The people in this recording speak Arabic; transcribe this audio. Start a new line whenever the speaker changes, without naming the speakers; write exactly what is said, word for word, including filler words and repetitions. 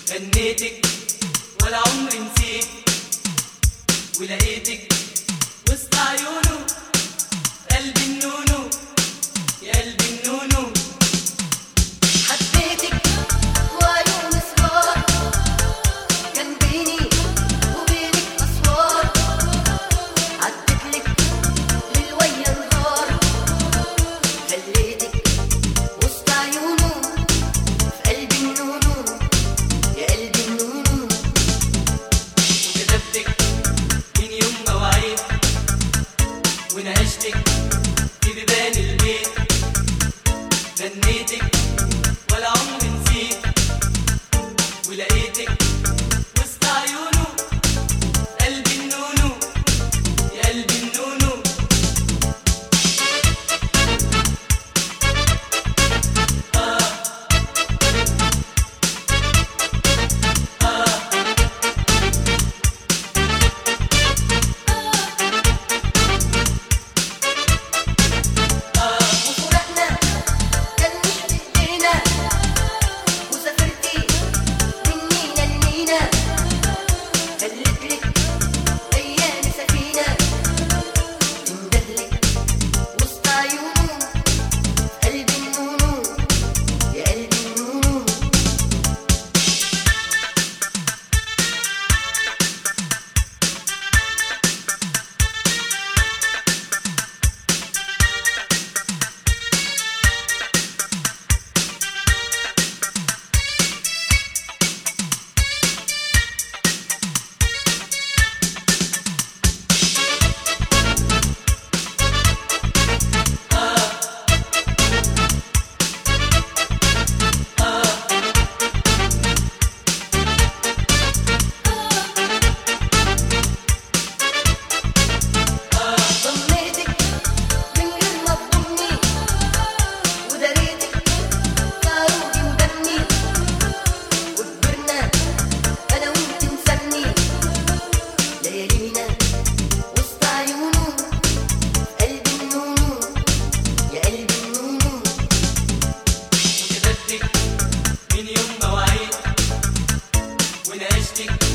غنيتك ولا عمري نسيت، ولقيتك وسط عيونه قلبي النونو يا قلبي النونو.
حبيتك وعيون صغار كان بيني وبينك أسوار، عدتلك للويا نهار خليتك وسط عيونه في قلبي النونو يا قلبي النونو.
وكتبتك من يوم مواعيد ونعشتك في بيبان البيت، غنيتك ولا عمري نسيت، ولقيتك وسط عيونه قلبي النونو يا قلبي النونو.
وفرحنا كان مش بإيدينا، وسافرتي من مينا لمينا، خلتلك أيام سفينة تندهلك وسط عيونه قلبي النونو يا قلبي النونو. ضميتك من غير ما تضمني، وداريتك كعروقي ودمي، وكبرنا أنا وأنت نسمي ليالينا وسط عيونه قلبي النونو يا قلبي النونو.
وكتبتك من يوم مواعيد ونعشتك